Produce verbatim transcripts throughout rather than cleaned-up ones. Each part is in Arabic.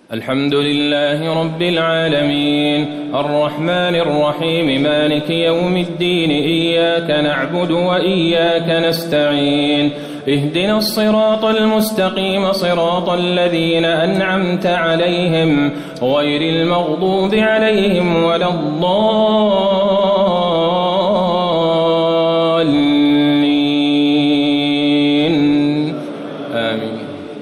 الحمد لله رب العالمين الرحمن الرحيم مالك يوم الدين إياك نعبد وإياك نستعين اهدنا الصراط المستقيم صراط الذين أنعمت عليهم غير المغضوب عليهم ولا الضالين آمين.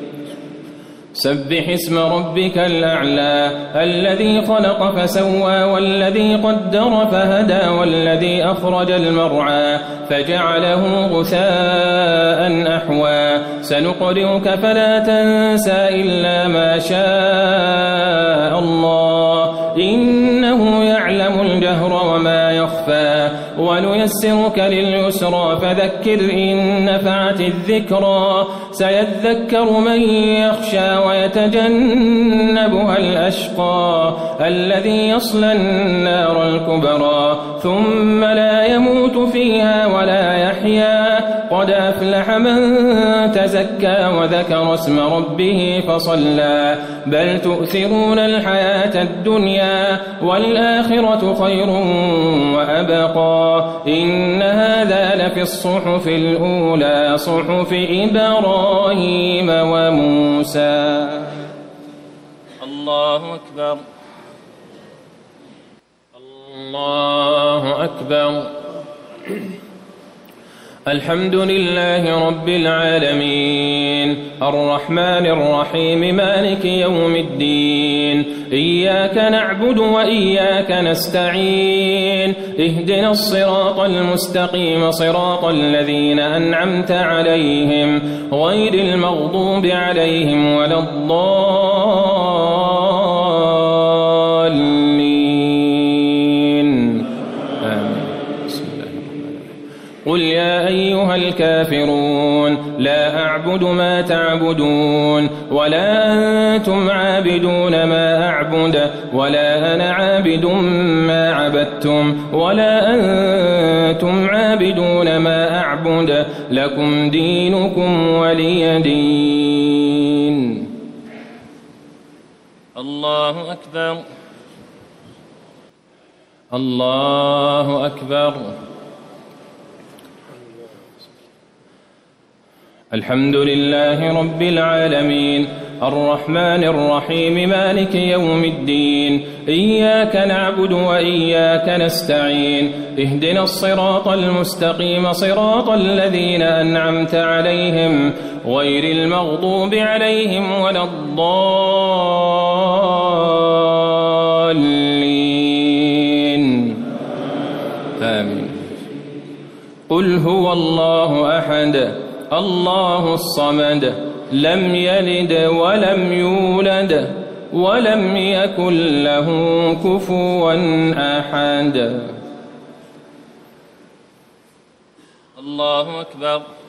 سبح اسم ربك الأعلى الذي خلق فسوى والذي قدر فهدى والذي أخرج المرعى فجعله غثاء أحوى سنقرئك فلا تنسى إلا ما شاء الله إنه يعلم الجهر وما يخفى ونيسرك لليسرى فذكر إن نفعت الذكرى سيذكر من يخشى ويتجنبها الأشقى الذي يصلى النار الكبرى ثم لا يموت فيها ولا يحيا قد أفلح من تزكى وذكر اسم ربه فصلى بل تؤثرون الحياة الدنيا والآخرة خير وأبقى إن هذا لفي الصحف الأولى صحف إبراهيم وموسى. الله أكبر الله أكبر. الحمد لله رب العالمين الرحمن الرحيم مالك يوم الدين إياك نعبد وإياك نستعين اهدنا الصراط المستقيم صراط الذين أنعمت عليهم غير المغضوب عليهم ولا الضالين آمين. قل يا أيها الكافرون لا أعبد ما تعبدون ولا أنتم عابدون ما أعبد ولا أنا عابد ما عبدتم ولا أنتم عابدون ما أعبد لكم دينكم ولي دين. الله أكبر الله أكبر. الحمد لله رب العالمين الرحمن الرحيم مالك يوم الدين إياك نعبد وإياك نستعين اهدنا الصراط المستقيم صراط الذين أنعمت عليهم غير المغضوب عليهم ولا الضالين آمين. قل هو الله أحد الله الصمد لم يلد ولم يولد ولم يكن له كفوا أحد. الله أكبر.